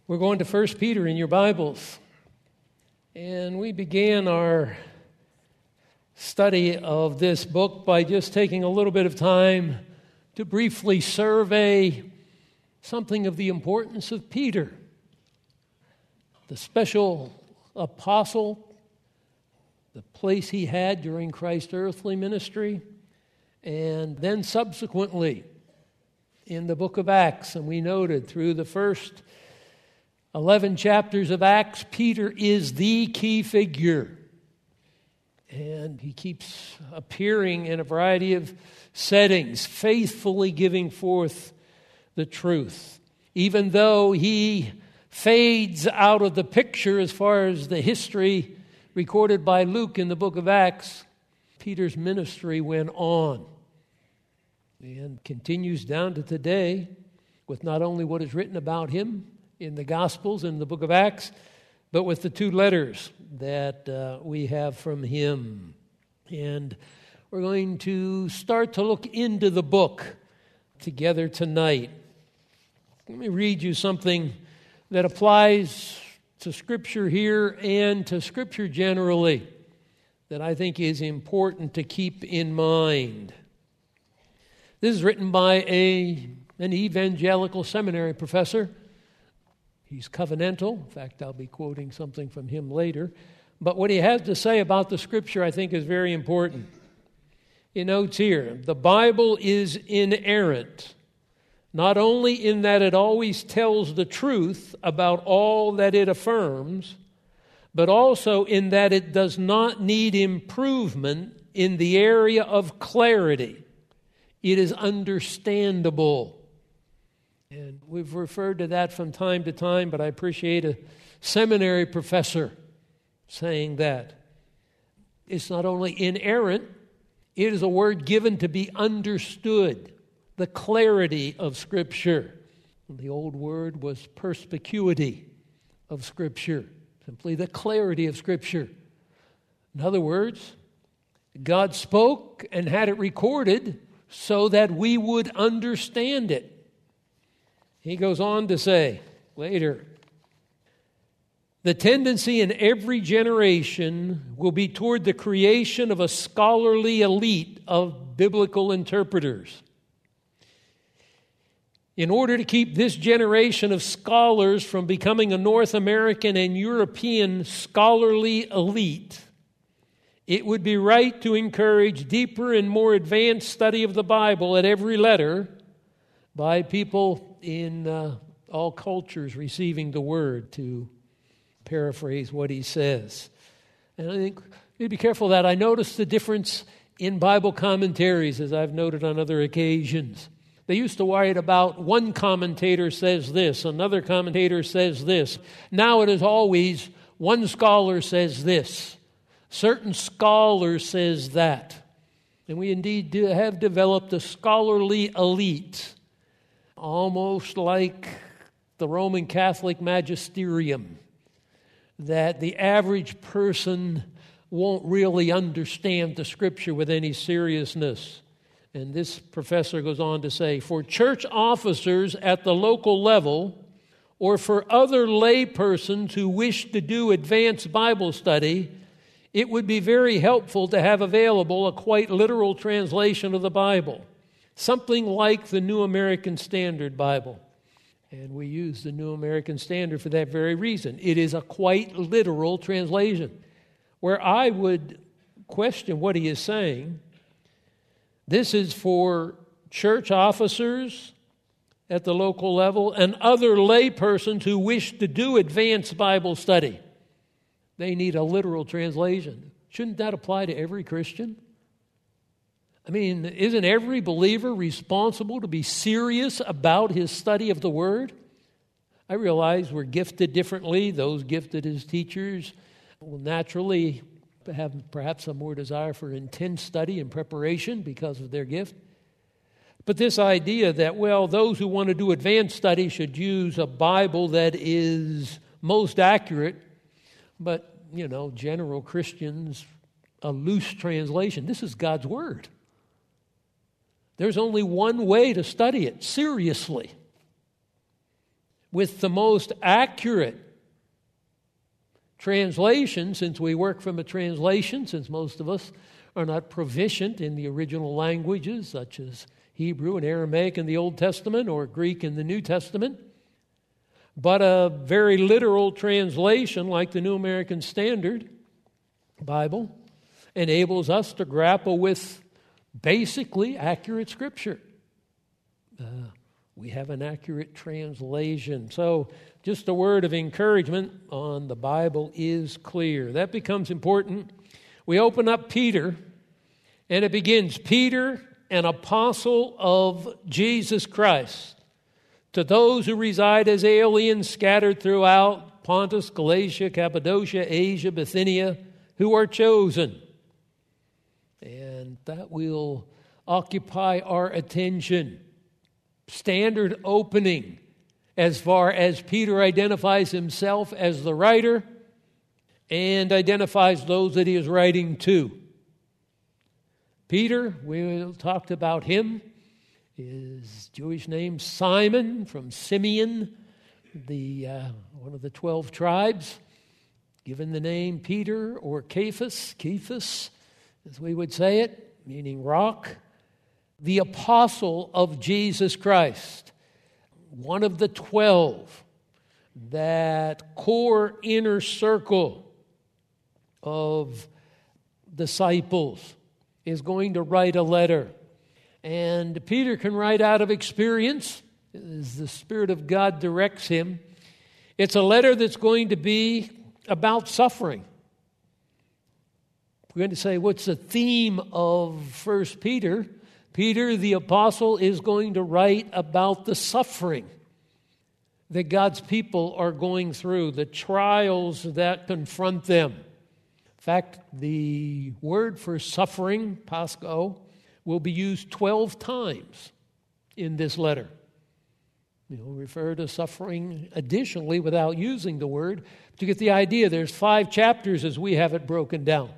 We're going to 1 Peter in your Bibles. And we began our study of this book by just taking a little bit of time to briefly survey something of the importance of Peter, the special apostle, the place he had during Christ's earthly ministry, and then subsequently in the book of Acts. And we noted through the first 11 chapters of Acts, Peter is the key figure. And he keeps appearing in a variety of settings, faithfully giving forth the truth. Even though he fades out of the picture as far as the history recorded by Luke in the book of Acts, Peter's ministry went on and continues down to today with not only what is written about him in the Gospels and the book of Acts, but with the two letters that we have from him. And we're going to start to look into the book together tonight. Let me read you something that applies to Scripture here and to Scripture generally that I think is important to keep in mind. This is written by an evangelical seminary professor. He's covenantal. In fact, I'll be quoting something from him later. But what he has to say about the Scripture, I think, is very important. He notes here, the Bible is inerrant, not only in that it always tells the truth about all that it affirms, but also in that it does not need improvement in the area of clarity. It is understandable. And we've referred to that from time to time, but I appreciate a seminary professor saying that. It's not only inerrant, it is a word given to be understood, the clarity of Scripture. The old word was perspicuity of Scripture, simply the clarity of Scripture. In other words, God spoke and had it recorded so that we would understand it. He goes on to say later, the tendency in every generation will be toward the creation of a scholarly elite of biblical interpreters. In order to keep this generation of scholars from becoming a North American and European scholarly elite, it would be right to encourage deeper and more advanced study of the Bible at every letter by people in all cultures receiving the Word, to paraphrase what he says. And I think we need to be careful of that. I noticed the difference in Bible commentaries, as I've noted on other occasions. They used to worry about one commentator says this, another commentator says this. Now it is always one scholar says this, certain scholar says that. And we indeed have developed a scholarly elite, almost like the Roman Catholic magisterium, that the average person won't really understand the Scripture with any seriousness. And this professor goes on to say, for church officers at the local level, or for other lay persons who wish to do advanced Bible study, it would be very helpful to have available a quite literal translation of the Bible, something like the New American Standard Bible. And we use the New American Standard for that very reason. It is a quite literal translation. Where I would question what he is saying, this is for church officers at the local level and other lay persons who wish to do advanced Bible study. They need a literal translation. Shouldn't that apply to every Christian? I mean, isn't every believer responsible to be serious about his study of the Word? I realize we're gifted differently. Those gifted as teachers will naturally have perhaps a more desire for intense study and preparation because of their gift. But this idea that, well, those who want to do advanced study should use a Bible that is most accurate, but, general Christians, a loose translation. This is God's Word. There's only one way to study it seriously. with the most accurate translation, since we work from a translation, since most of us are not proficient in the original languages, such as Hebrew and Aramaic in the Old Testament or Greek in the New Testament. But a very literal translation like the New American Standard Bible enables us to grapple with basically accurate Scripture. We have an accurate translation. So just a word of encouragement on the Bible is clear. That becomes important. We open up Peter, and it begins, Peter, an apostle of Jesus Christ, to those who reside as aliens scattered throughout Pontus, Galatia, Cappadocia, Asia, Bithynia, who are chosen. And that will occupy our attention. Standard opening as far as Peter identifies himself as the writer and identifies those that he is writing to. Peter, we talked about him, his Jewish name Simon from Simeon, one of the 12 tribes, given the name Peter or Cephas, as we would say it, meaning rock. The apostle of Jesus Christ, one of the 12, that core inner circle of disciples, is going to write a letter. And Peter can write out of experience, as the Spirit of God directs him. It's a letter that's going to be about suffering. We're going to say, what's the theme of 1 Peter? Peter, the apostle, is going to write about the suffering that God's people are going through, the trials that confront them. In fact, the word for suffering, pascho, will be used 12 times in this letter. You'll refer to suffering additionally without using the word. But you get the idea. There's 5 chapters as we have it broken down.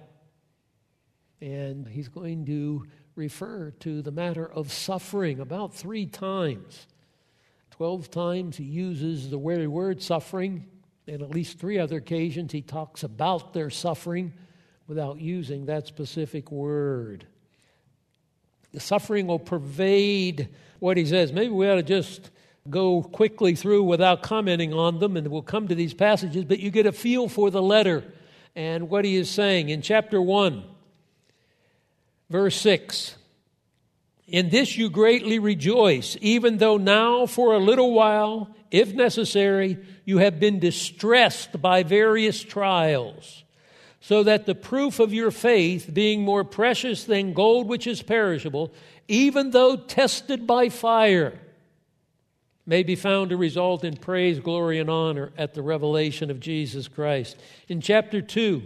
And he's going to refer to the matter of suffering about 3 times. 12 times he uses the very word suffering, and at least 3 other occasions he talks about their suffering without using that specific word. The suffering will pervade what he says. Maybe we ought to just go quickly through without commenting on them, and we'll come to these passages, but you get a feel for the letter and what he is saying. In chapter 1, verse 6, in this you greatly rejoice, even though now for a little while, if necessary, you have been distressed by various trials, so that the proof of your faith, being more precious than gold which is perishable, even though tested by fire, may be found to result in praise, glory, and honor at the revelation of Jesus Christ. In chapter 2,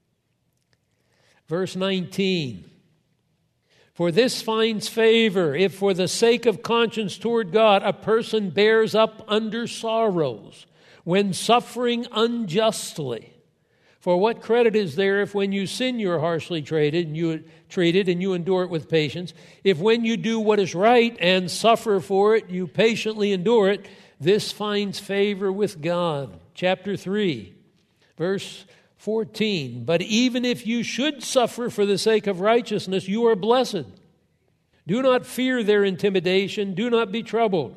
verse 19, for this finds favor if for the sake of conscience toward God a person bears up under sorrows when suffering unjustly. For what credit is there if when you sin you are harshly treated and you endure it with patience? If when you do what is right and suffer for it, you patiently endure it, this finds favor with God. Chapter 3, verse 14, but even if you should suffer for the sake of righteousness, you are blessed. Do not fear their intimidation. Do not be troubled.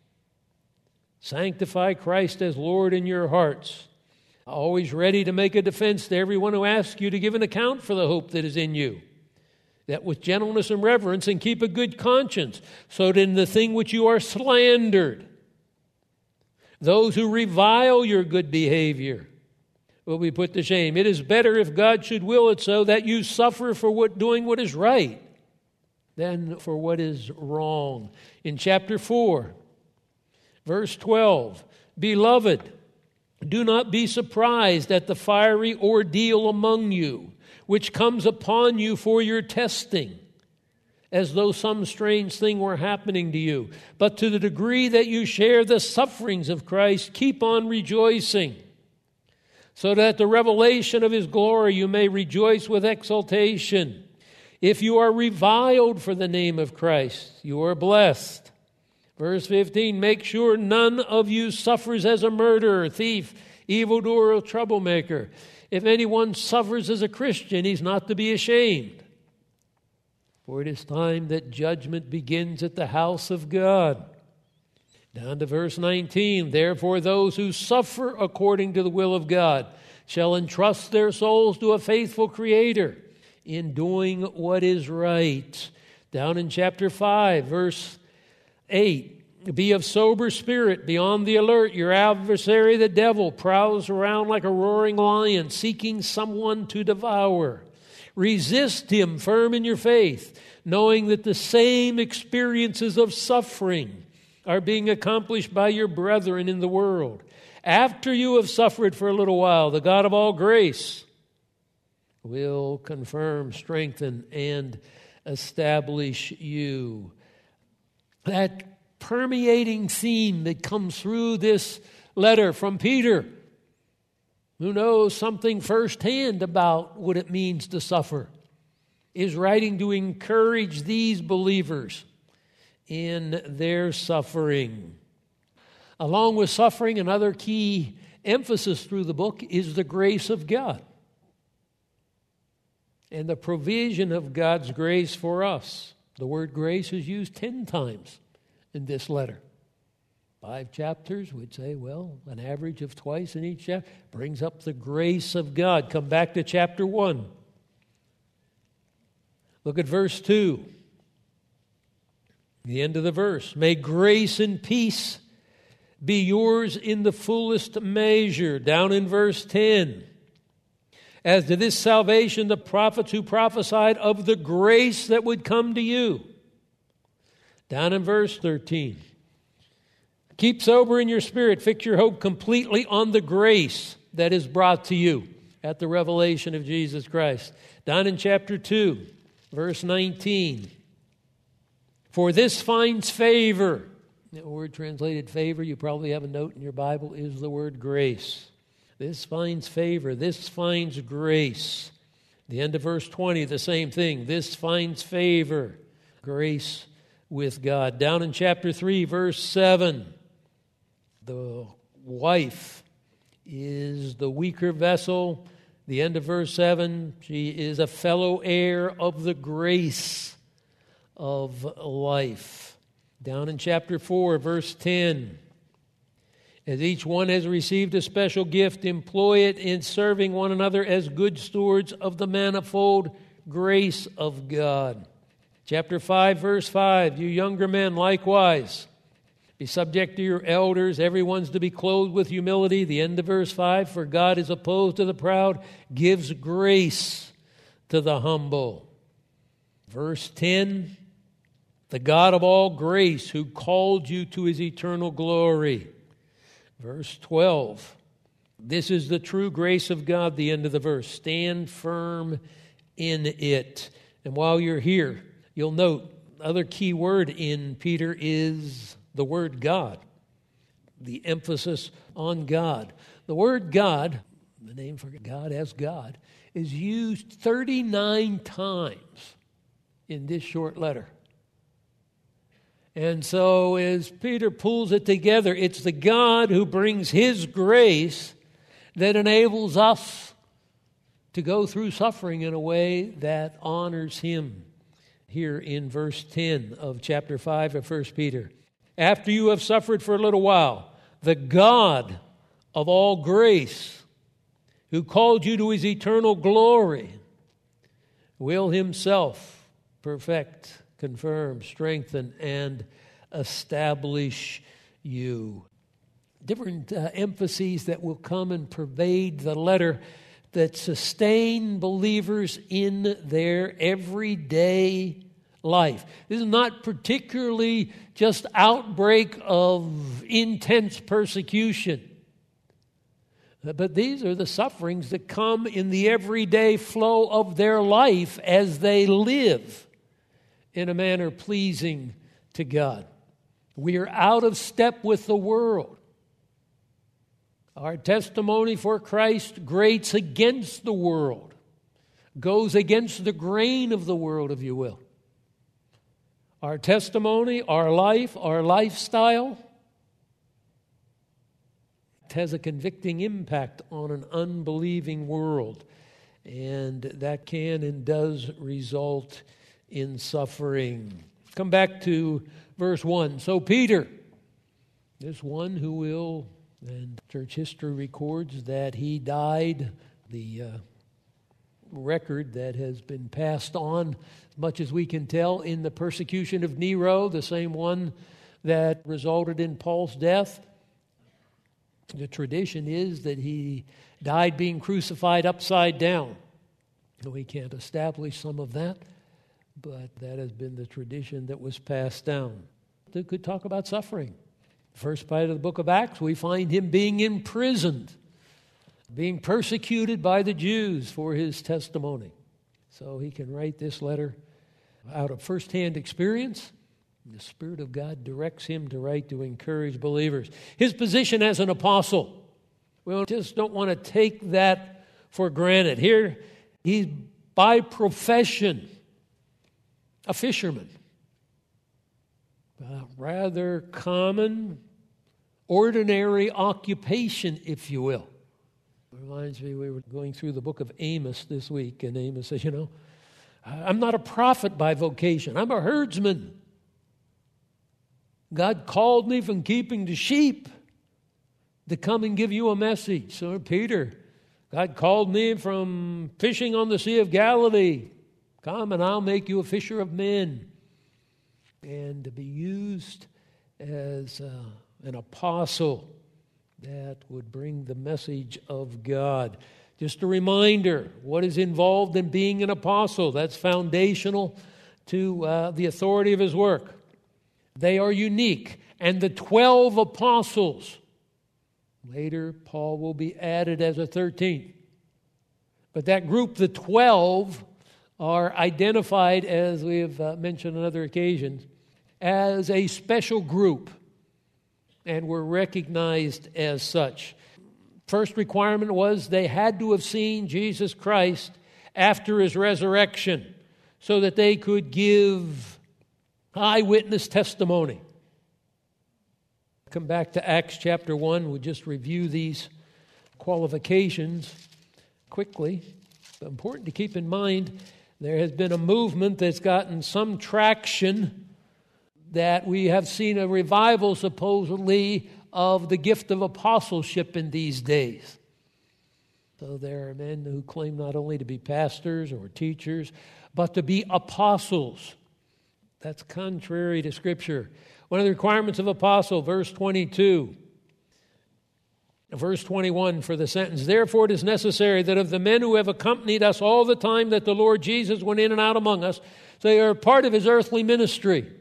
Sanctify Christ as Lord in your hearts, always ready to make a defense to everyone who asks you to give an account for the hope that is in you, that with gentleness and reverence and keep a good conscience, so that in the thing which you are slandered, those who revile your good behavior will be put to shame. It is better if God should will it so that you suffer for doing what is right than for what is wrong. In chapter 4, verse 12, beloved, do not be surprised at the fiery ordeal among you, which comes upon you for your testing, as though some strange thing were happening to you. But to the degree that you share the sufferings of Christ, keep on rejoicing, so that at the revelation of his glory you may rejoice with exultation. If you are reviled for the name of Christ, you are blessed. Verse 15, make sure none of you suffers as a murderer, thief, evildoer, or troublemaker. If anyone suffers as a Christian, he's not to be ashamed. For it is time that judgment begins at the house of God. Down to verse 19, therefore those who suffer according to the will of God shall entrust their souls to a faithful Creator in doing what is right. Down in chapter 5, verse 8, be of sober spirit, be on the alert. Your adversary, the devil, prowls around like a roaring lion, seeking someone to devour. Resist him firm in your faith, knowing that the same experiences of suffering are being accomplished by your brethren in the world. After you have suffered for a little while, the God of all grace will confirm, strengthen, and establish you. That permeating theme that comes through this letter from Peter, who knows something firsthand about what it means to suffer, is writing to encourage these believers in their suffering. Along with suffering, another key emphasis through the book is the grace of God and the provision of God's grace for us. The word grace is used 10 times in this letter. 5 chapters, we'd say, well, an average of twice in each chapter brings up the grace of God. Come back to chapter 1. Look at verse 2. The end of the verse. May grace and peace be yours in the fullest measure. Down in verse 10. As to this salvation, the prophets who prophesied of the grace that would come to you. Down in verse 13. Keep sober in your spirit. Fix your hope completely on the grace that is brought to you at the revelation of Jesus Christ. Down in chapter 2, verse 19. For this finds favor. The word translated favor, you probably have a note in your Bible, is the word grace. This finds favor. This finds grace. The end of verse 20, the same thing. This finds favor. Grace with God. Down in chapter 3, verse 7, the wife is the weaker vessel. The end of verse 7, she is a fellow heir of the grace of life. Down in chapter 4, verse 10, as each one has received a special gift, employ it in serving one another as good stewards of the manifold grace of God. Chapter 5, verse 5, you younger men likewise, be subject to your elders. Everyone's to be clothed with humility. The end of verse 5, for God is opposed to the proud, gives grace to the humble. Verse 10, the God of all grace who called you to his eternal glory. Verse 12, this is the true grace of God, the end of the verse. Stand firm in it. And while you're here, you'll note the other key word in Peter is the word God. The emphasis on God. The word God, the name for God as God, is used 39 times in this short letter. And so as Peter pulls it together, it's the God who brings his grace that enables us to go through suffering in a way that honors him. Here in verse 10 of chapter 5 of 1 Peter. After you have suffered for a little while, the God of all grace, who called you to his eternal glory, will himself perfect, confirm, strengthen, and establish you. Different emphases that will come and pervade the letter that sustain believers in their everyday life. This is not particularly just outbreak of intense persecution, but these are the sufferings that come in the everyday flow of their life as they live in a manner pleasing to God. We are out of step with the world. Our testimony for Christ grates against the world, goes against the grain of the world, if you will. our testimony, our life, our lifestyle, it has a convicting impact on an unbelieving world. And that can and does result in suffering. Come back to verse 1. So Peter, this one who will, and church history records that he died, the record that has been passed on, as much as we can tell, in the persecution of Nero, the same one that resulted in Paul's death. The tradition is that he died being crucified upside down. We can't establish some of that, but that has been the tradition that was passed down. They could talk about suffering. First part of the book of Acts, we find him being imprisoned, being persecuted by the Jews for his testimony. So he can write this letter out of firsthand experience. The Spirit of God directs him to write to encourage believers. His position as an apostle, we just don't want to take that for granted. Here, he's by profession a fisherman. A rather common, ordinary occupation, if you will. It reminds me, we were going through the book of Amos this week, and Amos says, I'm not a prophet by vocation. I'm a herdsman. God called me from keeping the sheep to come and give you a message. So Peter, God called me from fishing on the Sea of Galilee. Come and I'll make you a fisher of men. And to be used as an apostle that would bring the message of God. Just a reminder, what is involved in being an apostle? That's foundational to the authority of his work. They are unique. And the 12 apostles, later Paul will be added as a 13th. But that group, the 12, are identified, as we have mentioned on other occasions, as a special group, and were recognized as such. First requirement was they had to have seen Jesus Christ after his resurrection so that they could give eyewitness testimony. Come back to Acts chapter 1. We'll just review these qualifications quickly. It's important to keep in mind there has been a movement that's gotten some traction, that we have seen a revival supposedly of the gift of apostleship in these days. So there are men who claim not only to be pastors or teachers, but to be apostles. That's contrary to Scripture. One of the requirements of apostle, verse 22. Verse 21 for the sentence, therefore it is necessary that of the men who have accompanied us all the time that the Lord Jesus went in and out among us, they are part of his earthly ministry.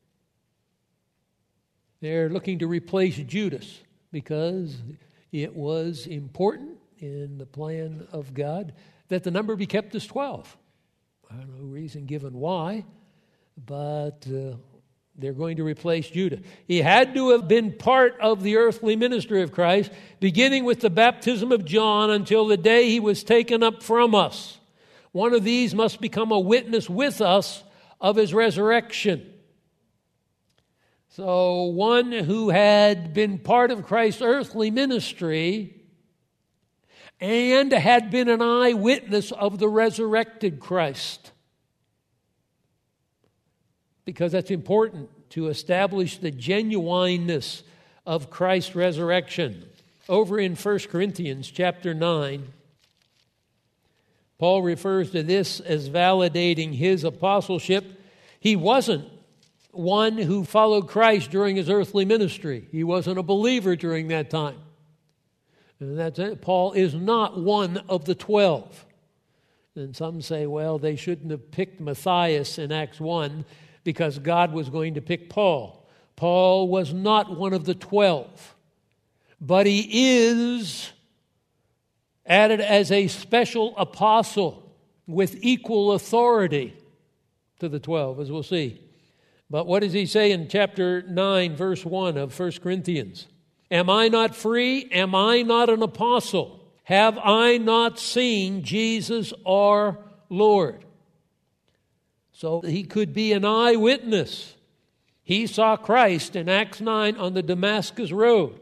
They're looking to replace Judas because it was important in the plan of God that the number be kept as 12. I don't know reason given why, but they're going to replace Judas. He had to have been part of the earthly ministry of Christ, beginning with the baptism of John until the day he was taken up from us. One of these must become a witness with us of his resurrection. So one who had been part of Christ's earthly ministry and had been an eyewitness of the resurrected Christ. Because that's important to establish the genuineness of Christ's resurrection. Over in 1 Corinthians chapter 9, Paul refers to this as validating his apostleship. He wasn't one who followed Christ during his earthly ministry. He wasn't a believer during that time. And that's it. Paul is not one of the 12. And some say, well, they shouldn't have picked Matthias in Acts 1 because God was going to pick Paul. Paul was not one of the 12. But he is added as a special apostle with equal authority to the 12, as we'll see. But what does he say in chapter 9, verse 1 of 1 Corinthians? Am I not free? Am I not an apostle? Have I not seen Jesus our Lord? So he could be an eyewitness. He saw Christ in Acts 9 on the Damascus road.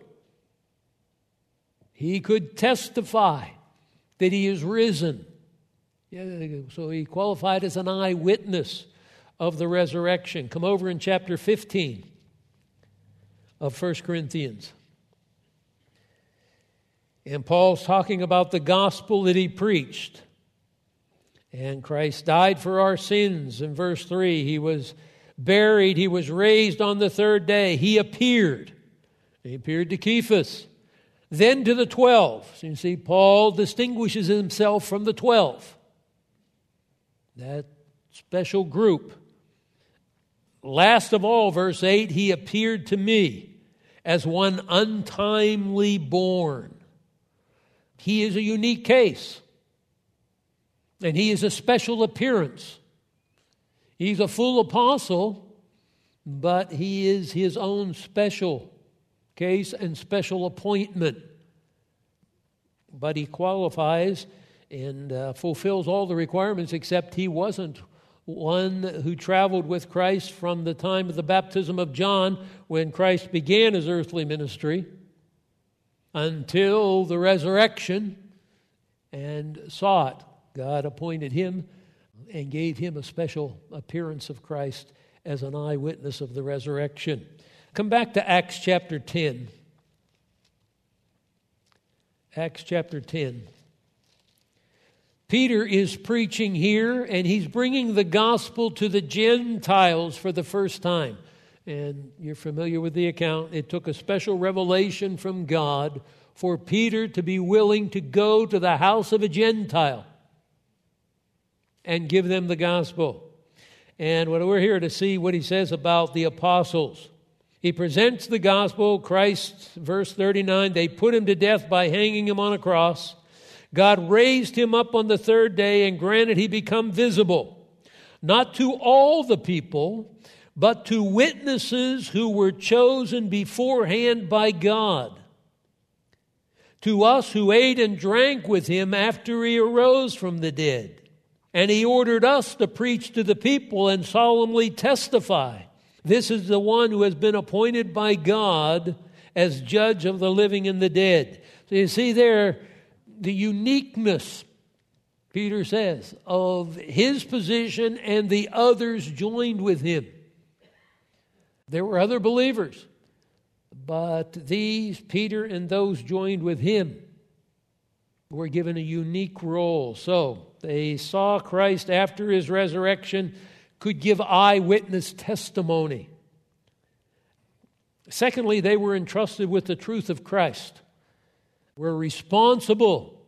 He could testify that he is risen. So he qualified as an eyewitness of the resurrection. Come over in chapter 15 of 1 Corinthians. And Paul's talking about the gospel that he preached. And Christ died for our sins in verse 3. He was buried. He was raised on the third day. He appeared. He appeared to Cephas. Then to the 12. So you see, Paul distinguishes himself from the 12. That special group. Last of all, verse 8, he appeared to me as one untimely born. He is a unique case. And he is a special appearance. He's a full apostle, but he is his own special case and special appointment. But he qualifies and fulfills all the requirements, except he wasn't one who traveled with Christ from the time of the baptism of John, when Christ began his earthly ministry, until the resurrection, and saw it. God appointed him and gave him a special appearance of Christ as an eyewitness of the resurrection. Come back to Acts chapter 10. Acts chapter 10. Peter is preaching here, and he's bringing the gospel to the Gentiles for the first time. And you're familiar with the account. It took a special revelation from God for Peter to be willing to go to the house of a Gentile and give them the gospel. And what we're here to see what he says about the apostles. He presents the gospel. Christ, verse 39, they put him to death by hanging him on a cross. God raised him up on the third day and granted he become visible, not to all the people, but to witnesses who were chosen beforehand by God. To us who ate and drank with him after he arose from the dead. And he ordered us to preach to the people and solemnly testify. This is the one who has been appointed by God as judge of the living and the dead. So you see there the uniqueness, Peter says, of his position and the others joined with him. There were other believers, but these, Peter and those joined with him, were given a unique role. So they saw Christ after his resurrection, could give eyewitness testimony. Secondly, they were entrusted with the truth of Christ. Were responsible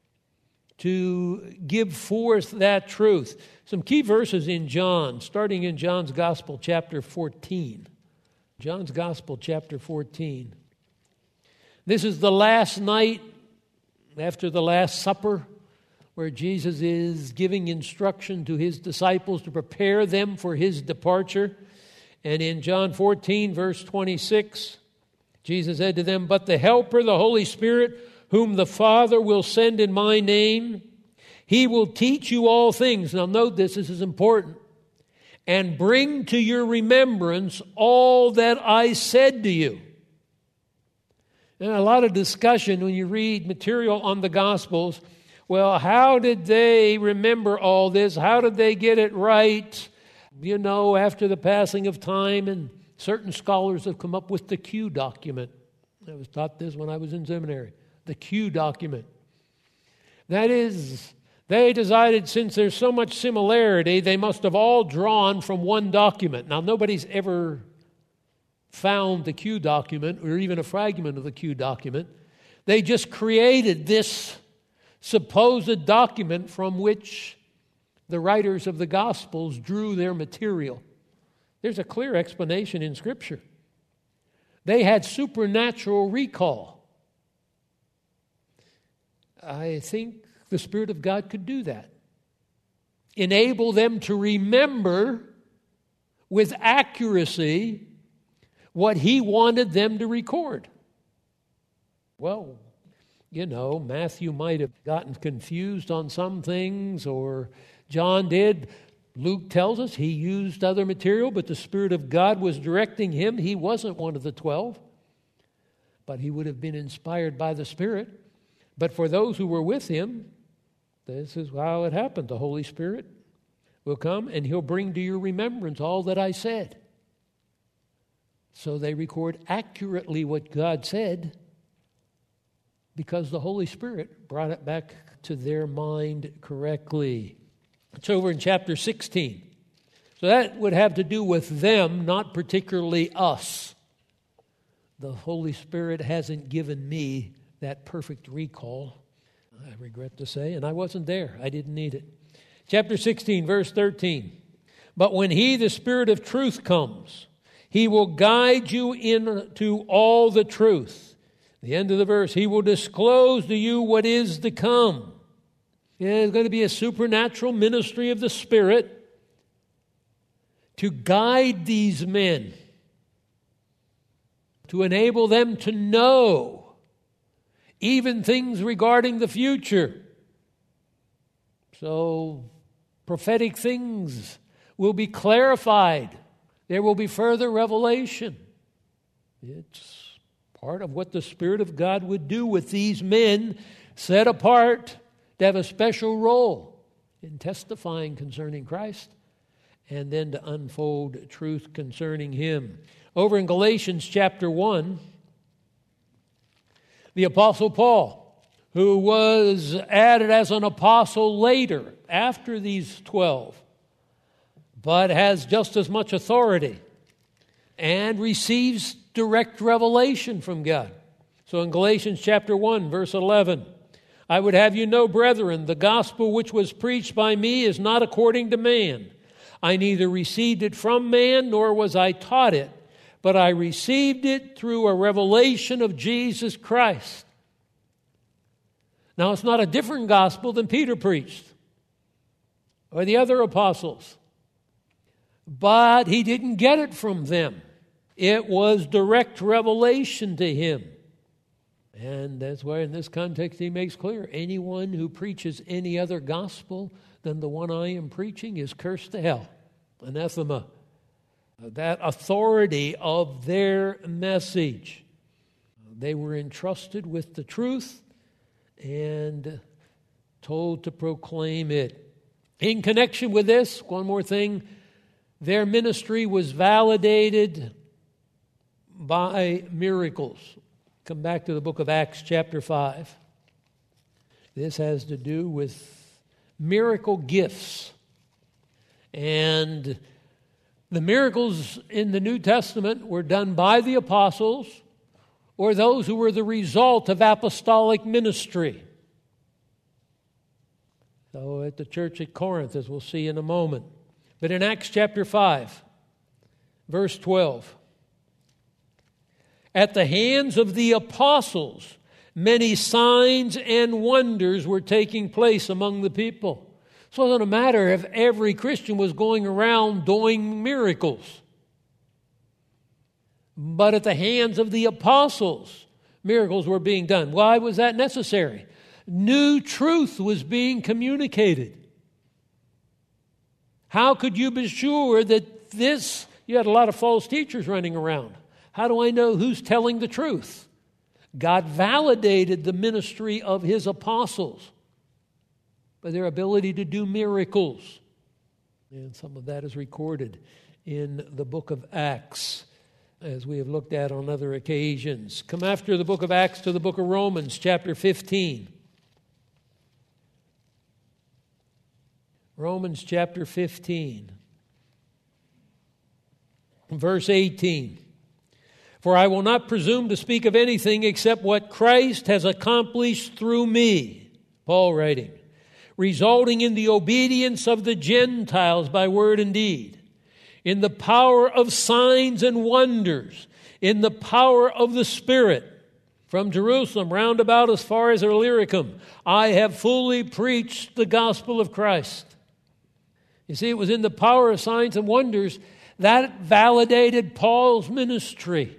to give forth that truth. Some key verses in John, starting in John's Gospel, chapter 14. John's Gospel, chapter 14. This is the last night after the Last Supper, where Jesus is giving instruction to his disciples to prepare them for his departure. And in John 14, verse 26, Jesus said to them, "But the Helper, the Holy Spirit, whom the Father will send in my name, he will teach you all things." Now note this is important. "And bring to your remembrance all that I said to you." And a lot of discussion when you read material on the Gospels. Well, how did they remember all this? How did they get it right? After the passing of time, and certain scholars have come up with the Q document. I was taught this when I was in seminary. The Q document. That is, they decided since there's so much similarity, they must have all drawn from one document. Now, nobody's ever found the Q document or even a fragment of the Q document. They just created this supposed document from which the writers of the Gospels drew their material. There's a clear explanation in Scripture. They had supernatural recall. I think the Spirit of God could do that. Enable them to remember with accuracy what he wanted them to record. Well, Matthew might have gotten confused on some things, or John did. Luke tells us he used other material, but the Spirit of God was directing him. He wasn't one of the 12, but he would have been inspired by the Spirit. But for those who were with him, this is how it happened. The Holy Spirit will come and he'll bring to your remembrance all that I said. So they record accurately what God said because the Holy Spirit brought it back to their mind correctly. It's over in chapter 16. So that would have to do with them, not particularly us. The Holy Spirit hasn't given me that perfect recall, I regret to say, and I wasn't there. I didn't need it. Chapter 16, verse 13. But when he, the Spirit of truth, comes, he will guide you into all the truth. The end of the verse, he will disclose to you what is to come. There's going to be a supernatural ministry of the Spirit to guide these men, to enable them to know even things regarding the future. So prophetic things will be clarified. There will be further revelation. It's part of what the Spirit of God would do with these men set apart to have a special role in testifying concerning Christ and then to unfold truth concerning Him. Over in Galatians chapter 1, the Apostle Paul, who was added as an apostle later, after these 12, but has just as much authority and receives direct revelation from God. So in Galatians chapter 1, verse 11, I would have you know, brethren, the gospel which was preached by me is not according to man. I neither received it from man, nor was I taught it, but I received it through a revelation of Jesus Christ. Now, it's not a different gospel than Peter preached or the other apostles, but he didn't get it from them. It was direct revelation to him. And that's why in this context he makes clear, anyone who preaches any other gospel than the one I am preaching is cursed to hell, anathema. That authority of their message. They were entrusted with the truth and told to proclaim it. In connection with this, one more thing, their ministry was validated by miracles. Come back to the book of Acts chapter 5. This has to do with miracle gifts. And the miracles in the New Testament were done by the apostles or those who were the result of apostolic ministry. So at the church at Corinth, as we'll see in a moment. But in Acts chapter 5, verse 12, at the hands of the apostles, many signs and wonders were taking place among the people. So it doesn't matter if every Christian was going around doing miracles. But at the hands of the apostles, miracles were being done. Why was that necessary? New truth was being communicated. How could you be sure that this, you had a lot of false teachers running around. How do I know who's telling the truth? God validated the ministry of His apostles by their ability to do miracles. And some of that is recorded in the book of Acts, as we have looked at on other occasions. Come after the book of Acts to the book of Romans, chapter 15. Romans chapter 15, verse 18. For I will not presume to speak of anything except what Christ has accomplished through me, Paul writing, resulting in the obedience of the Gentiles by word and deed, in the power of signs and wonders, in the power of the Spirit. From Jerusalem round about as far as Illyricum, I have fully preached the gospel of Christ. You see, it was in the power of signs and wonders that validated Paul's ministry.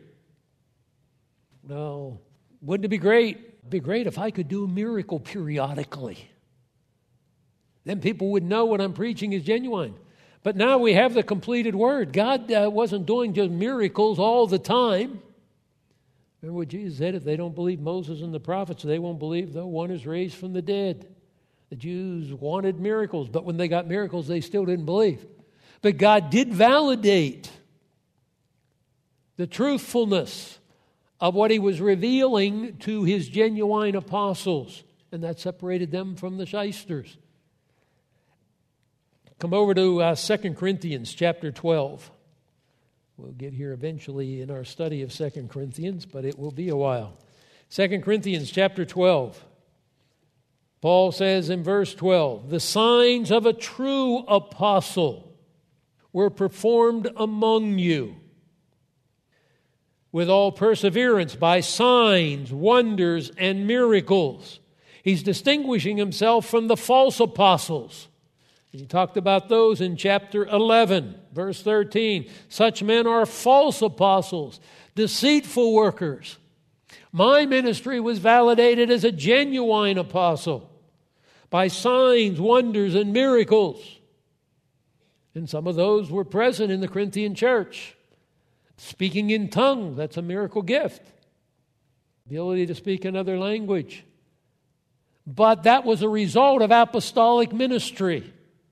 No, wouldn't it be great? It'd be great if I could do a miracle periodically. Then people would know what I'm preaching is genuine. But now we have the completed Word. God wasn't doing just miracles all the time. Remember what Jesus said, if they don't believe Moses and the prophets, they won't believe though one is raised from the dead. The Jews wanted miracles, but when they got miracles, they still didn't believe. But God did validate the truthfulness of what he was revealing to his genuine apostles, and that separated them from the shysters. Come over to 2 Corinthians chapter 12. We'll get here eventually in our study of 2 Corinthians, but it will be a while. 2 Corinthians chapter 12. Paul says in verse 12, the signs of a true apostle were performed among you with all perseverance by signs, wonders, and miracles. He's distinguishing himself from the false apostles. He talked about those in chapter 11, verse 13. Such men are false apostles, deceitful workers. My ministry was validated as a genuine apostle by signs, wonders, and miracles. And some of those were present in the Corinthian church. Speaking in tongues, that's a miracle gift. Ability to speak another language. But that was a result of apostolic ministry.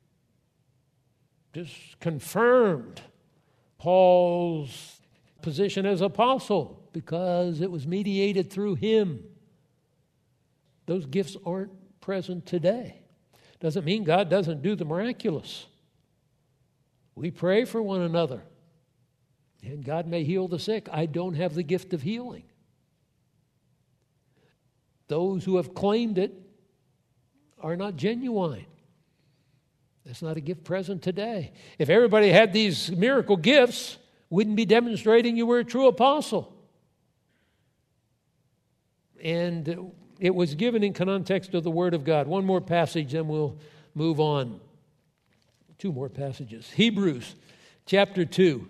Just confirmed Paul's position as apostle because it was mediated through him. Those gifts aren't present today. Doesn't mean God doesn't do the miraculous. We pray for one another, and God may heal the sick. I don't have the gift of healing. Those who have claimed it are not genuine. That's not a gift present today. If everybody had these miracle gifts, wouldn't be demonstrating you were a true apostle. And it was given in context of the Word of God. One more passage, then we'll move on. Two more passages. Hebrews chapter 2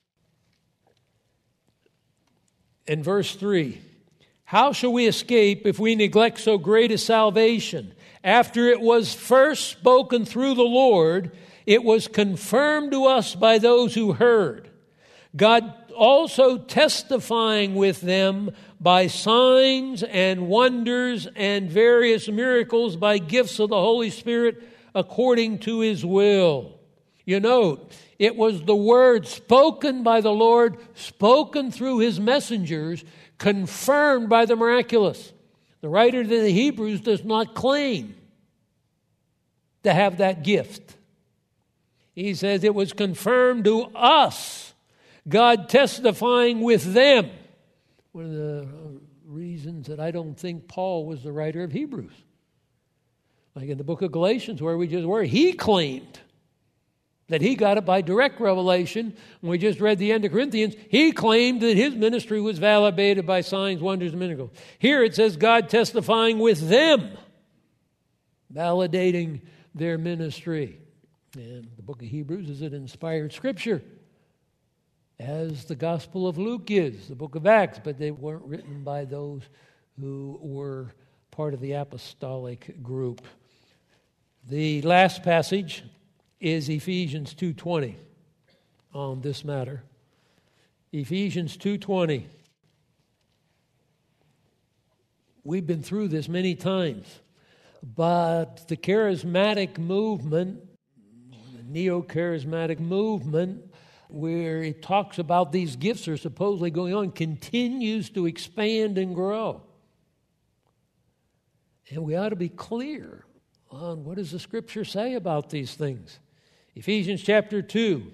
and verse 3. How shall we escape if we neglect so great a salvation? After it was first spoken through the Lord, it was confirmed to us by those who heard. God also testifying with them by signs and wonders and various miracles by gifts of the Holy Spirit according to his will. You note, it was the word spoken by the Lord, spoken through his messengers, confirmed by the miraculous. The writer to the Hebrews does not claim to have that gift. He says it was confirmed to us, God testifying with them. One of the reasons that I don't think Paul was the writer of Hebrews. Like in the book of Galatians where we just were, he claimed that he got it by direct revelation. When we just read the end of Corinthians, he claimed that his ministry was validated by signs, wonders, and miracles. Here it says God testifying with them, validating their ministry. And the book of Hebrews is an inspired scripture, as the Gospel of Luke is, the book of Acts, but they weren't written by those who were part of the apostolic group. The last passage is Ephesians 2:20 on this matter. Ephesians 2:20. We've been through this many times, but the charismatic movement, the neo-charismatic movement, where it talks about these gifts are supposedly going on, continues to expand and grow. And we ought to be clear on what does the Scripture say about these things. Ephesians chapter 2,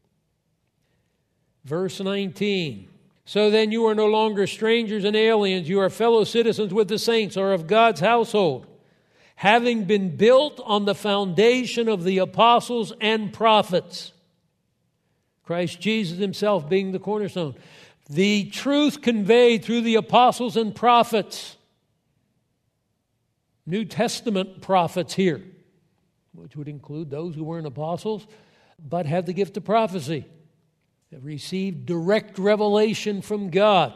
verse 19. So then you are no longer strangers and aliens. You are fellow citizens with the saints, or of God's household, having been built on the foundation of the apostles and prophets, Christ Jesus himself being the cornerstone. The truth conveyed through the apostles and prophets, New Testament prophets here, which would include those who weren't apostles, but had the gift of prophecy, have received direct revelation from God.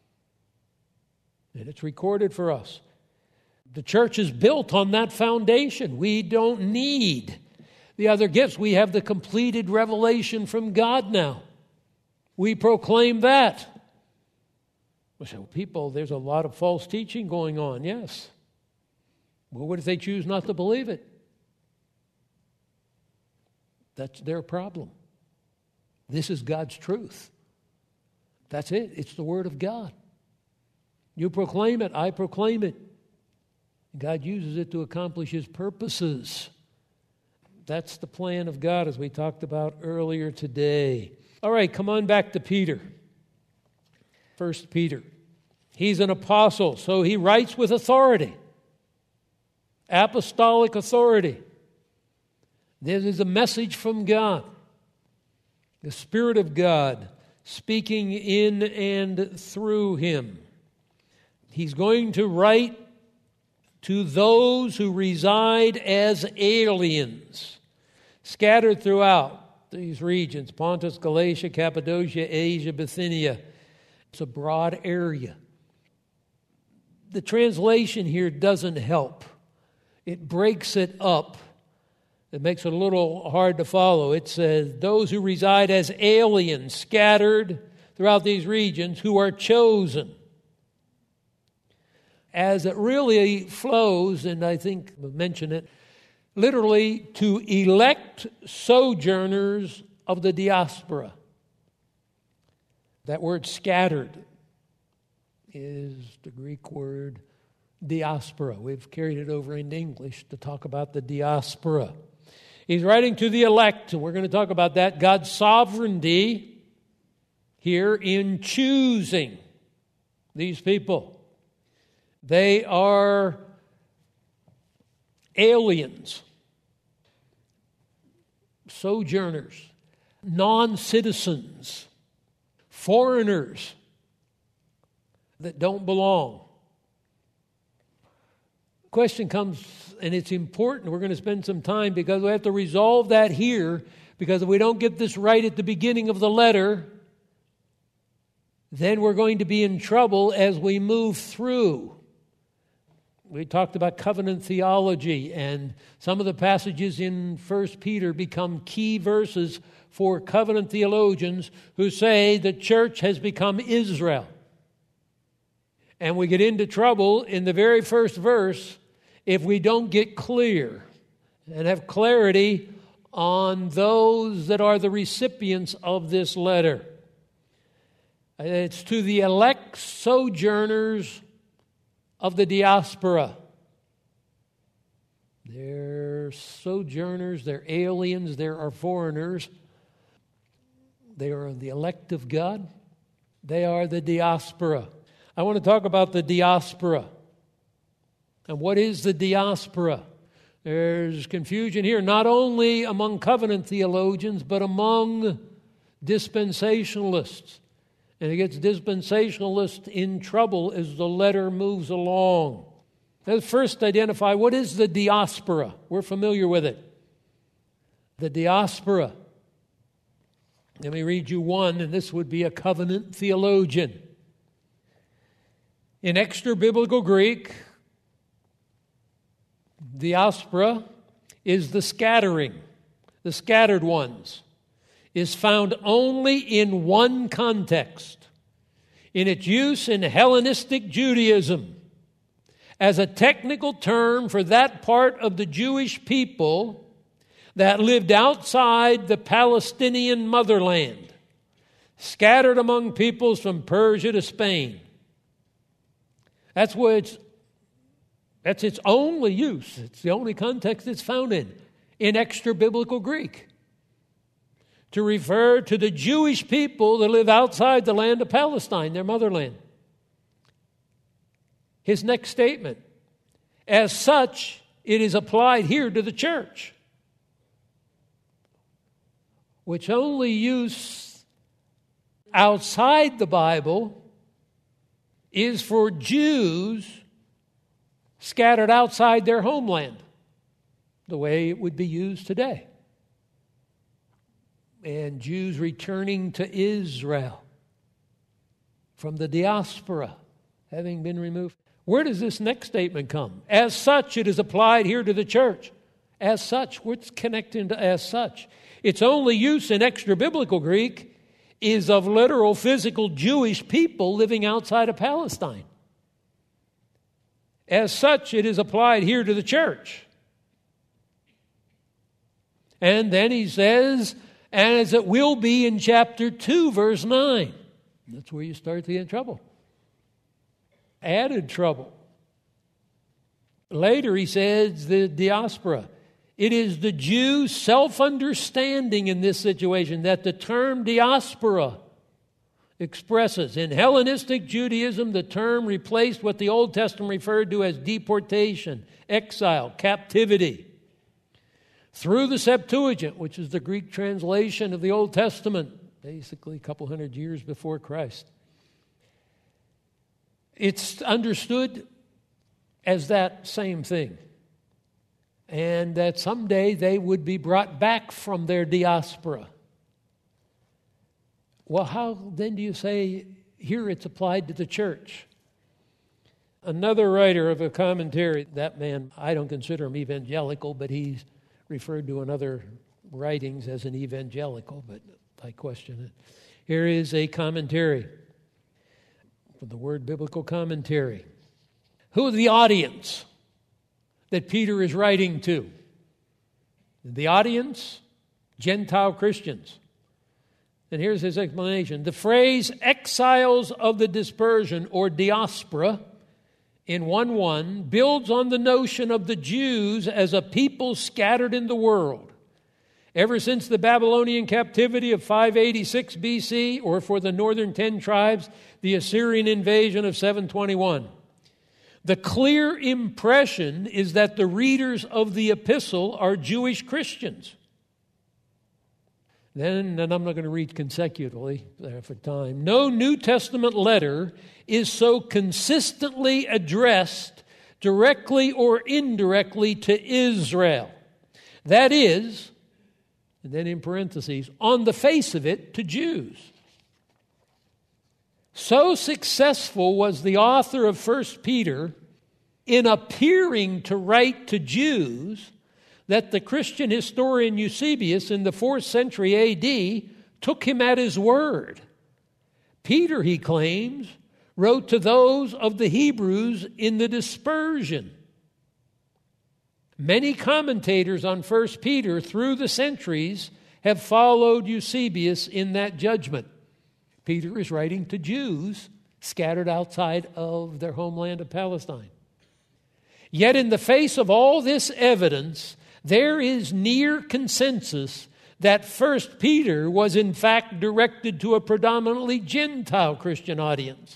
And it's recorded for us. The church is built on that foundation. We don't need the other gifts. We have the completed revelation from God now. We proclaim that. So people, there's a lot of false teaching going on, yes. Well, what if they choose not to believe it? That's their problem. This is God's truth. That's it. It's the Word of God. You proclaim it, I proclaim it. God uses it to accomplish His purposes. That's the plan of God, as we talked about earlier today. All right, come on back to Peter. 1 Peter. He's an apostle, so he writes with authority. Apostolic authority. This is a message from God. The Spirit of God speaking in and through him. He's going to write to those who reside as aliens, scattered throughout these regions, Pontus, Galatia, Cappadocia, Asia, Bithynia. It's a broad area. The translation here doesn't help. It breaks it up. It makes it a little hard to follow. It says, those who reside as aliens, scattered throughout these regions, who are chosen. As it really flows, and I think we'll mention it, literally to elect sojourners of the diaspora. That word scattered is the Greek word diaspora. We've carried it over into English to talk about the diaspora. He's writing to the elect, and we're going to talk about that. God's sovereignty here in choosing these people. They are aliens, sojourners, non-citizens, foreigners that don't belong. Question comes, and it's important. We're going to spend some time because we have to resolve that here, because if we don't get this right at the beginning of the letter, then we're going to be in trouble as we move through. We talked about covenant theology, and some of the passages in 1 Peter become key verses for covenant theologians who say the church has become Israel. And we get into trouble in the very first verse if we don't get clear and have clarity on those that are the recipients of this letter. It's to the elect sojourners of the diaspora. They're sojourners, they're aliens, they are foreigners. They are the elect of God. They are the diaspora. I want to talk about the diaspora. And what is the diaspora? There's confusion here, not only among covenant theologians, but among dispensationalists. And it gets dispensationalists in trouble as the letter moves along. Let's first identify what is the diaspora. We're familiar with it. The diaspora. Let me read you one, and this would be a covenant theologian. In extra-biblical Greek, diaspora is the scattering, the scattered ones, is found only in one context, in its use in Hellenistic Judaism, as a technical term for that part of the Jewish people that lived outside the Palestinian motherland, scattered among peoples from Persia to Spain. That's its only use. It's the only context it's found in extra-biblical Greek, to refer to the Jewish people that live outside the land of Palestine, their motherland. His next statement, as such, it is applied here to the church, which only use outside the Bible is for Jews scattered outside their homeland, the way it would be used today. And Jews returning to Israel from the diaspora, having been removed. Where does this next statement come? As such, it is applied here to the church. As such. What's connecting to as such? Its only use in extra-biblical Greek is of literal physical Jewish people living outside of Palestine. As such, it is applied here to the church. And then he says, as it will be in chapter 2, verse 9. That's where you start to get in trouble. Added trouble. Later he says the diaspora. It is the Jew's self-understanding in this situation that the term diaspora expresses. In Hellenistic Judaism, the term replaced what the Old Testament referred to as deportation, exile, captivity. Through the Septuagint, which is the Greek translation of the Old Testament, basically a couple hundred years before Christ, it's understood as that same thing. And that someday they would be brought back from their diaspora. Well, how then do you say here it's applied to the church? Another writer of a commentary, that man, I don't consider him evangelical, but he's referred to in other writings as an evangelical, but I question it. Here is a commentary, for the word biblical commentary. Who are the audience that Peter is writing to? The audience, Gentile Christians. And here's his explanation. The phrase exiles of the dispersion or diaspora in 1:1 builds on the notion of the Jews as a people scattered in the world. Ever since the Babylonian captivity of 586 BC, or for the northern 10 tribes, the Assyrian invasion of 721. The clear impression is that the readers of the epistle are Jewish Christians. Then, and I'm not going to read consecutively for time, no New Testament letter is so consistently addressed directly or indirectly to Israel. That is, and then in parentheses, on the face of it, to Jews. So successful was the author of 1 Peter in appearing to write to Jews that the Christian historian Eusebius in the 4th century A.D. took him at his word. Peter, he claims, wrote to those of the Hebrews in the dispersion. Many commentators on 1 Peter through the centuries have followed Eusebius in that judgment. Peter is writing to Jews scattered outside of their homeland of Palestine. Yet in the face of all this evidence, there is near consensus that 1 Peter was in fact directed to a predominantly Gentile Christian audience.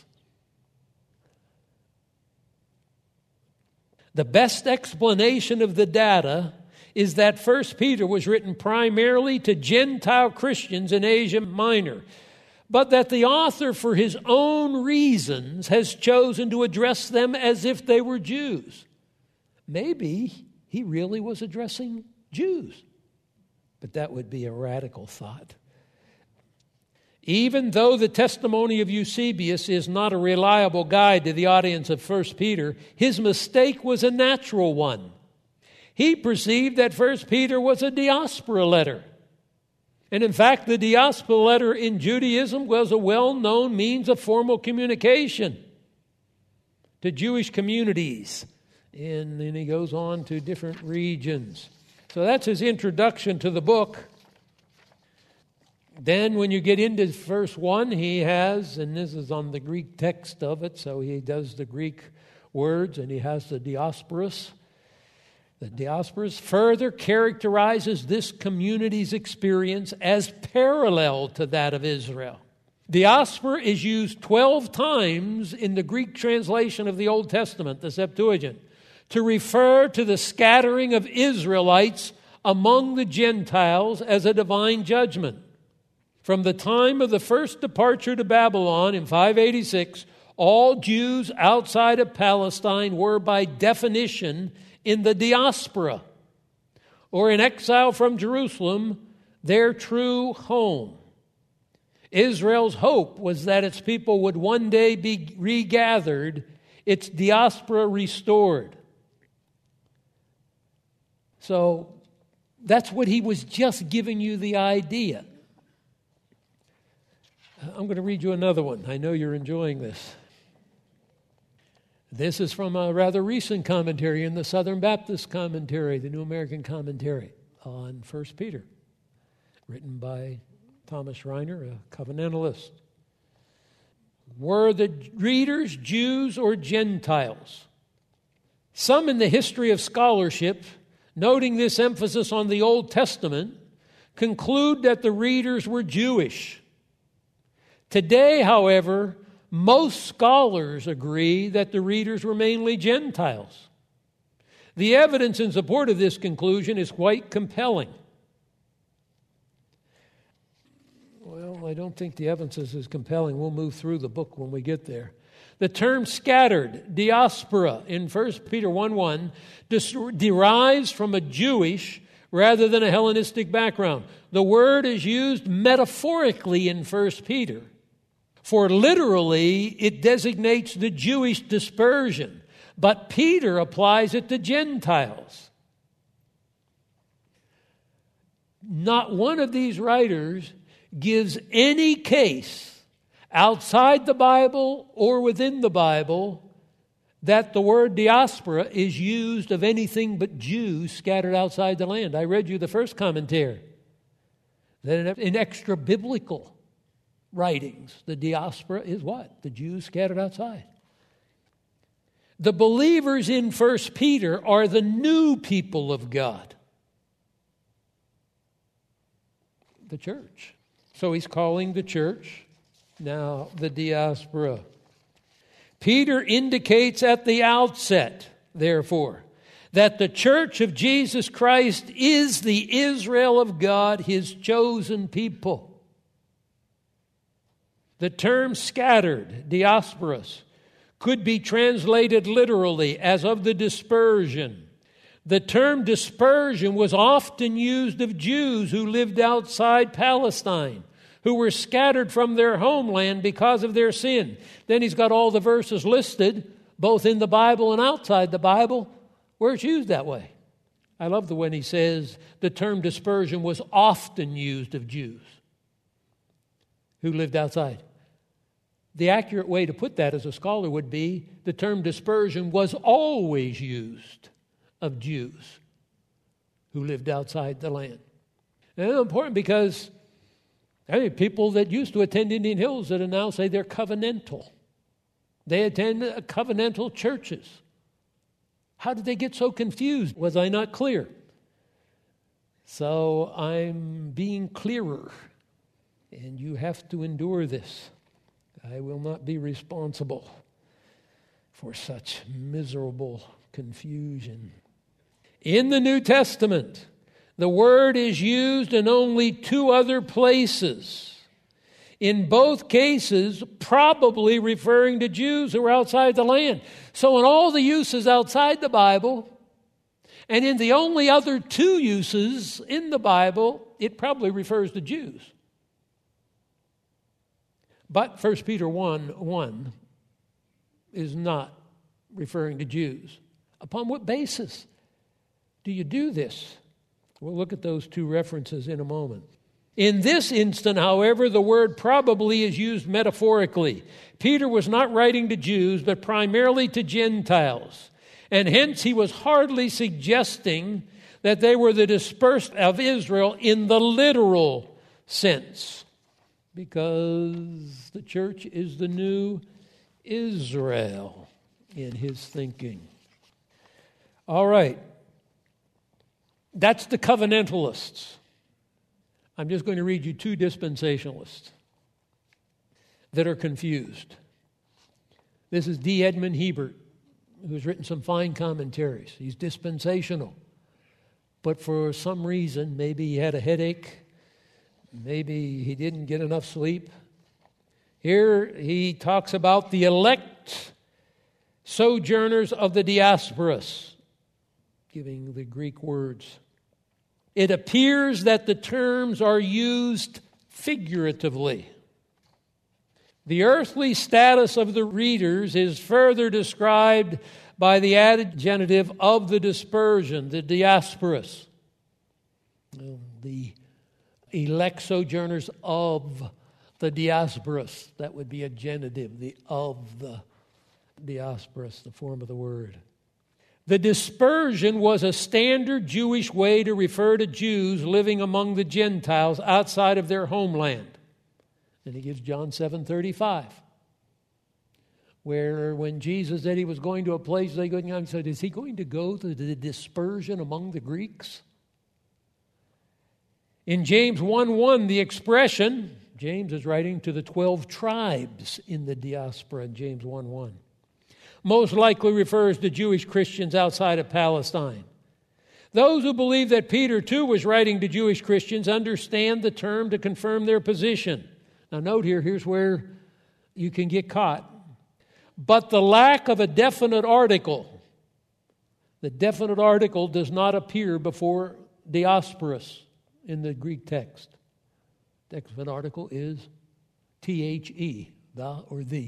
The best explanation of the data is that 1 Peter was written primarily to Gentile Christians in Asia Minor, but that the author, for his own reasons, has chosen to address them as if they were Jews. Maybe he really was addressing Jews, but that would be a radical thought. Even though the testimony of Eusebius is not a reliable guide to the audience of 1 Peter, his mistake was a natural one. He perceived that 1 Peter was a diaspora letter. And in fact, the diaspora letter in Judaism was a well-known means of formal communication to Jewish communities. And then he goes on to different regions. So that's his introduction to the book. Then when you get into verse 1, he has, and this is on the Greek text of it, so he does the Greek words, and he has the diasporas. The diasporas further characterizes this community's experience as parallel to that of Israel. Diaspora is used 12 times in the Greek translation of the Old Testament, the Septuagint, to refer to the scattering of Israelites among the Gentiles as a divine judgment. From the time of the first departure to Babylon in 586, all Jews outside of Palestine were by definition in the diaspora, or in exile from Jerusalem, their true home. Israel's hope was that its people would one day be regathered, its diaspora restored. So that's what he was just giving you the idea. I'm going to read you another one. I know you're enjoying this. This is from a rather recent commentary in the Southern Baptist Commentary, the New American Commentary on 1 Peter, written by Thomas Reiner, a covenantalist. Were the readers Jews or Gentiles? Some in the history of scholarship, noting this emphasis on the Old Testament, conclude that the readers were Jewish. Today, however, most scholars agree that the readers were mainly Gentiles. The evidence in support of this conclusion is quite compelling. Well, I don't think the evidence is as compelling. We'll move through the book when we get there. The term scattered, diaspora, in 1 Peter 1:1, derives from a Jewish rather than a Hellenistic background. The word is used metaphorically in 1 Peter. For literally, it designates the Jewish dispersion, but Peter applies it to Gentiles. Not one of these writers gives any case outside the Bible or within the Bible that the word diaspora is used of anything but Jews scattered outside the land. I read you the first commentary. That in extra-biblical writings, the diaspora is what? The Jews scattered outside. The believers in 1 Peter are the new people of God. The church. So he's calling the church now the diaspora. Peter indicates at the outset, therefore, that the church of Jesus Christ is the Israel of God, his chosen people. The term scattered, diasporos, could be translated literally as of the dispersion. The term dispersion was often used of Jews who lived outside Palestine, who were scattered from their homeland because of their sin. Then he's got all the verses listed, both in the Bible and outside the Bible, where it's used that way. I love the when he says the term dispersion was often used of Jews who lived outside. The accurate way to put that as a scholar would be the term dispersion was always used of Jews who lived outside the land. And it's important because people that used to attend Indian Hills that now say they're covenantal. They attend covenantal churches. How did they get so confused? Was I not clear? So I'm being clearer, and you have to endure this. I will not be responsible for such miserable confusion. In the New Testament, the word is used in only 2 other places. In both cases, probably referring to Jews who were outside the land. So in all the uses outside the Bible, and in the only other 2 uses in the Bible, it probably refers to Jews. But 1 Peter 1:1 is not referring to Jews. Upon what basis do you do this? We'll look at those 2 references in a moment. In this instant, however, the word probably is used metaphorically. Peter was not writing to Jews, but primarily to Gentiles. And hence he was hardly suggesting that they were the dispersed of Israel in the literal sense, because the church is the new Israel in his thinking. All right. That's the covenantalists. I'm just going to read you 2 dispensationalists that are confused. This is D. Edmund Hebert, who's written some fine commentaries. He's dispensational. But for some reason, maybe he had a headache, maybe he didn't get enough sleep. Here he talks about the elect sojourners of the diasporas, giving the Greek words. It appears that the terms are used figuratively. The earthly status of the readers is further described by the added genitive of the dispersion, the diasporas, the elect sojourners of the diasporas. That would be a genitive, the of the diasporas, the form of the word. The dispersion was a standard Jewish way to refer to Jews living among the Gentiles outside of their homeland. And he gives John 7:35, where when Jesus said he was going to a place, they said, is he going to go to the dispersion among the Greeks? In James 1:1, the expression, James is writing to the 12 tribes in the diaspora in James 1:1, most likely refers to Jewish Christians outside of Palestine. Those who believe that Peter too was writing to Jewish Christians understand the term to confirm their position. Now note here's where you can get caught. But the lack of a definite article, the definite article does not appear before diasporas in the Greek text. Definite article is the, the or the.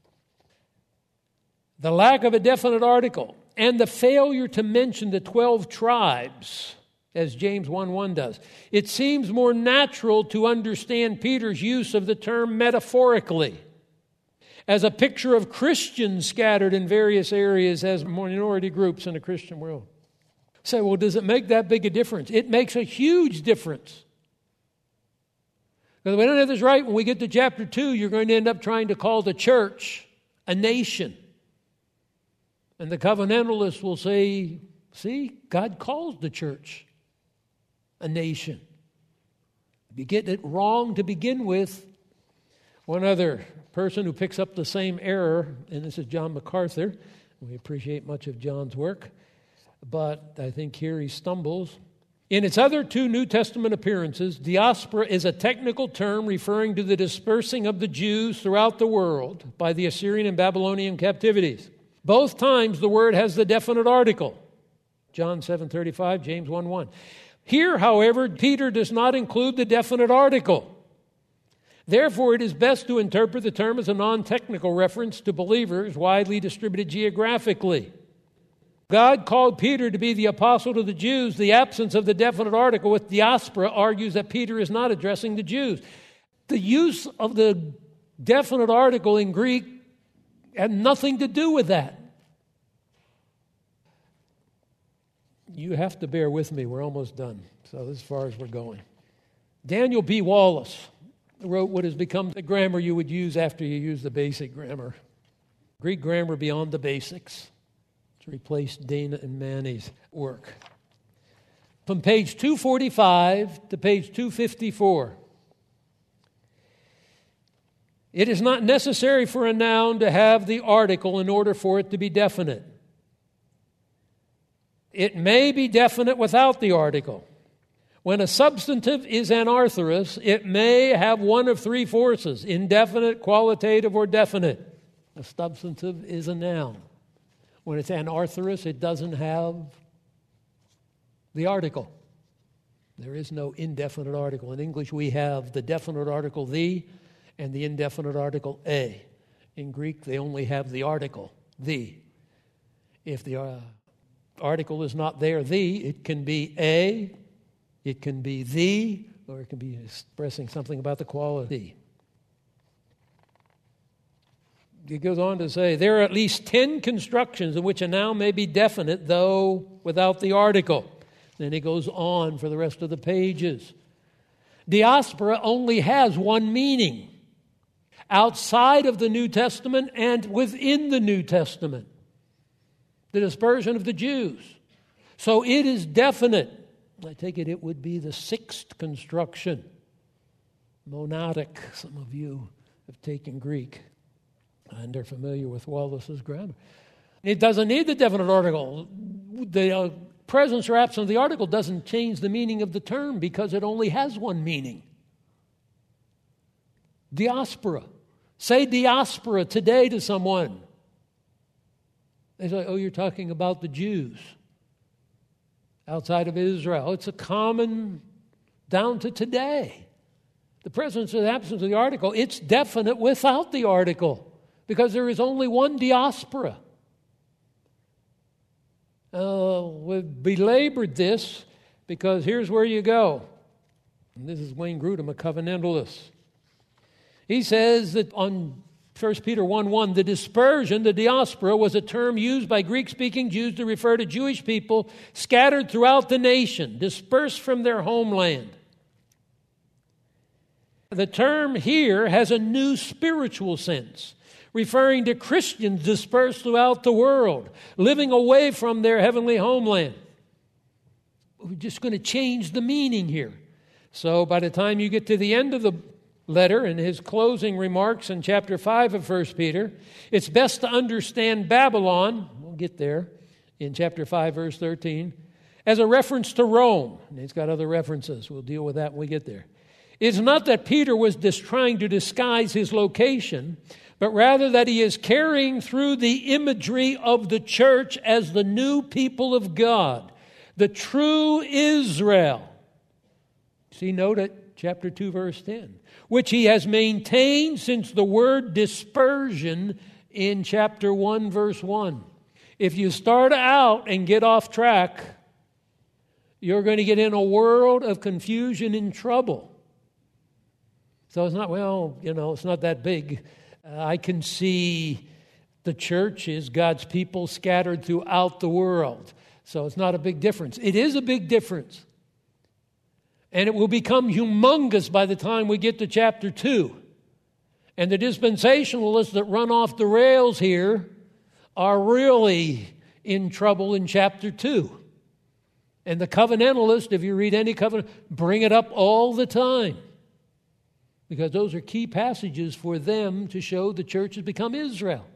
The lack of a definite article and the failure to mention the 12 tribes, as James 1:1 does, it seems more natural to understand Peter's use of the term metaphorically, as a picture of Christians scattered in various areas as minority groups in a Christian world. Say, well, does it make that big a difference? It makes a huge difference. Because if we don't have this right, when we get to chapter 2, you're going to end up trying to call the church a nation. And the covenantalists will say, see, God calls the church a nation. If you get it wrong to begin with, one other person who picks up the same error, and this is John MacArthur. We appreciate much of John's work, but I think here he stumbles. In its other two New Testament appearances, diaspora is a technical term referring to the dispersing of the Jews throughout the world by the Assyrian and Babylonian captivities. Both times the word has the definite article. John 7:35, James 1:1. Here, however, Peter does not include the definite article. Therefore, it is best to interpret the term as a non-technical reference to believers widely distributed geographically. God called Peter to be the apostle to the Jews. The absence of the definite article with diaspora argues that Peter is not addressing the Jews. The use of the definite article in Greek had nothing to do with that. You have to bear with me. We're almost done. So as far as we're going. Daniel B. Wallace wrote what has become the grammar you would use after you use the basic grammar. Greek grammar beyond the basics. To replace Dana and Manny's work. From page 245 to page 254. It is not necessary for a noun to have the article in order for it to be definite. It may be definite without the article. When a substantive is anarthrous, it may have one of three forces: indefinite, qualitative, or definite. A substantive is a noun. When it's anarthrous, it doesn't have the article. There is no indefinite article. In English, we have the definite article the and the indefinite article a. In Greek, they only have the article the. If the article is not there, the, it can be a, it can be the, or it can be expressing something about the quality. It goes on to say, there are at least 10 constructions in which a noun may be definite, though without the article. Then he goes on for the rest of the pages. Diaspora only has one meaning, outside of the New Testament and within the New Testament: the dispersion of the Jews. So it is definite. I take it would be the sixth construction. Monadic. Some of you have taken Greek and are familiar with Wallace's grammar. It doesn't need the definite article. The presence or absence of the article doesn't change the meaning of the term because it only has one meaning. Diaspora. Say diaspora today to someone. They say, oh, you're talking about the Jews outside of Israel. It's a common down to today. The presence or the absence of the article, it's definite without the article because there is only one diaspora. we've belabored this because here's where you go. And this is Wayne Grudem, a covenantalist. He says that on 1 Peter 1:1, the dispersion, the diaspora, was a term used by Greek-speaking Jews to refer to Jewish people scattered throughout the nation, dispersed from their homeland. The term here has a new spiritual sense, referring to Christians dispersed throughout the world, living away from their heavenly homeland. We're just going to change the meaning here. So by the time you get to the end of the letter and his closing remarks in chapter 5 of 1 Peter, it's best to understand Babylon, we'll get there in chapter 5, verse 13, as a reference to Rome. And he's got other references. We'll deal with that when we get there. It's not that Peter was just trying to disguise his location, but rather that he is carrying through the imagery of the church as the new people of God, the true Israel. See, note it, chapter 2, verse 10, which he has maintained since the word dispersion in chapter 1, verse 1. If you start out and get off track, you're going to get in a world of confusion and trouble. So it's not, it's not that big. I can see the church is God's people scattered throughout the world. So it's not a big difference. It is a big difference. And it will become humongous by the time we get to chapter 2. And the dispensationalists that run off the rails here are really in trouble in chapter 2. And the covenantalists, if you read any covenant, bring it up all the time. Because those are key passages for them to show the church has become Israel.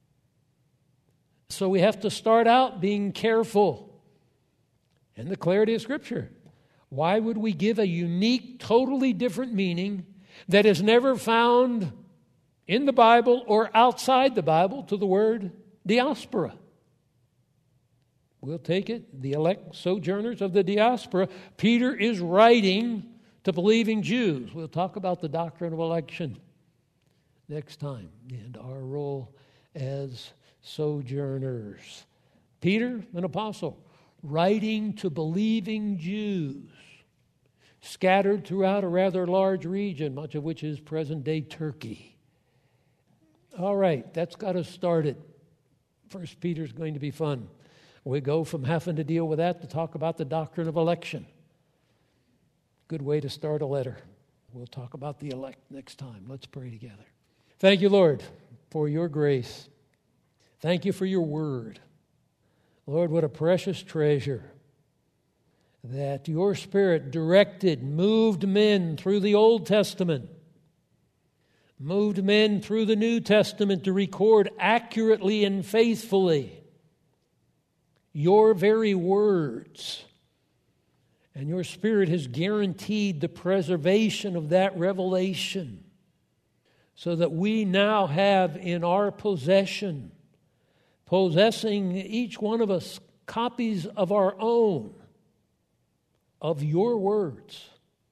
So we have to start out being careful in the clarity of Scripture. Why would we give a unique, totally different meaning that is never found in the Bible or outside the Bible to the word diaspora? We'll take it, the elect sojourners of the diaspora. Peter is writing to believing Jews. We'll talk about the doctrine of election next time and our role as sojourners. Peter, an apostle, writing to believing Jews scattered throughout a rather large region, much of which is present-day Turkey. All right, that's got us started. First Peter's going to be fun. We go from having to deal with that to talk about the doctrine of election. Good way to start a letter. We'll talk about the elect next time. Let's pray together. Thank you, Lord, for your grace. Thank you for your word. Lord, what a precious treasure that your Spirit directed, moved men through the Old Testament, moved men through the New Testament to record accurately and faithfully your very words. And your Spirit has guaranteed the preservation of that revelation so that we now have in our possession, possessing each one of us copies of our own, of your words,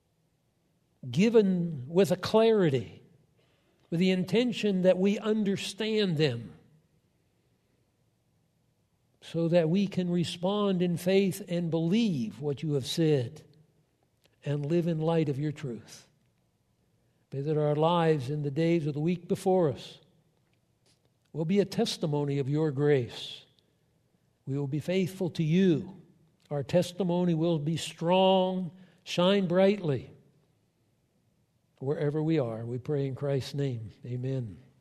given with a clarity, with the intention that we understand them, so that we can respond in faith and believe what you have said and live in light of your truth. Pray that our lives in the days of the week before us will be a testimony of your grace. We will be faithful to you. Our testimony will be strong, shine brightly wherever we are. We pray in Christ's name. Amen.